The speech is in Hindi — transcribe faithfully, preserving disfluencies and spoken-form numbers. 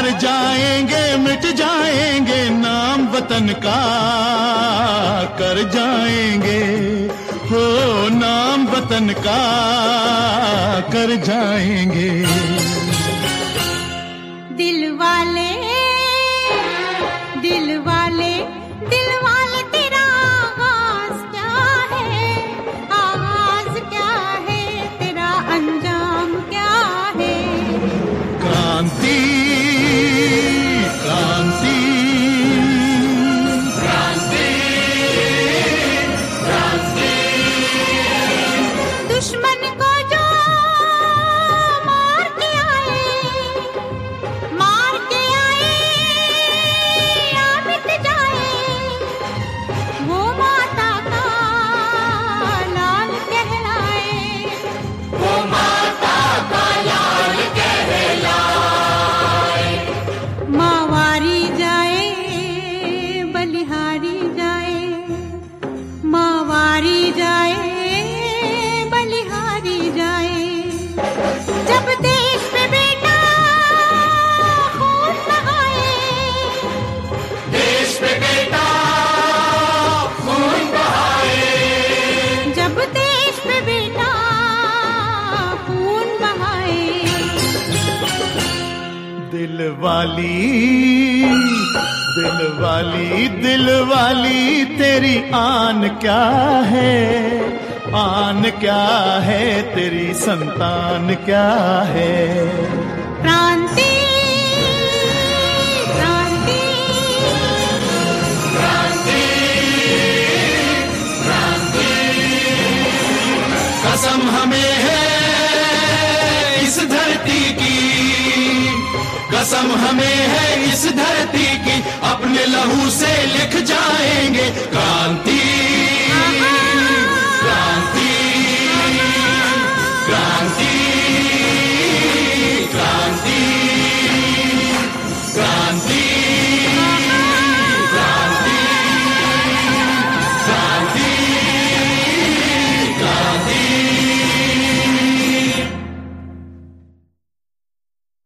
मर जाएंगे मिट जाएंगे नाम वतन का कर जाएंगे, हो नाम वतन का कर जाएंगे। दिल वाले दिल वाले दिल वाले तेरा आगाज क्या है, आगाज क्या है, तेरा अंजाम क्या है। क्रांति क्रांति क्रांति क्रांति। दुश्मन को जो मार के आए, मार के आए या मिट जाए, वो माता का लाल कहलाए, वो माता का लाल कहलाए। मावारी जाए बलिहारी जाए, मावारी जाए बलिहारी जाए। जब देश पे बेटा खून बहाए, देश पे बेटा खून बहाए, जब देश पे बेटा खून बहाए। दिल वाली दिल वाली दिल वाली तेरी आन क्या है, आन क्या है, तेरी संतान क्या है। क्रांति क्रांति क्रांति क्रांति। कसम हमें है इस धरती की, कसम हमें है इस धरती की, अपने लहू से लिख जाए